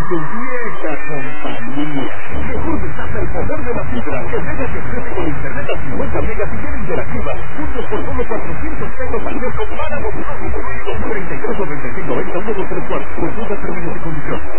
tu vieja compañía. Mejor desata el poder de la fibra que Mega te ofrece con internet a 50 megas y bien interactiva. Juntos por solo 400 pesos al mes con páramos. 33 o 35 20 1 2 3 4. Consulta términos y condiciones.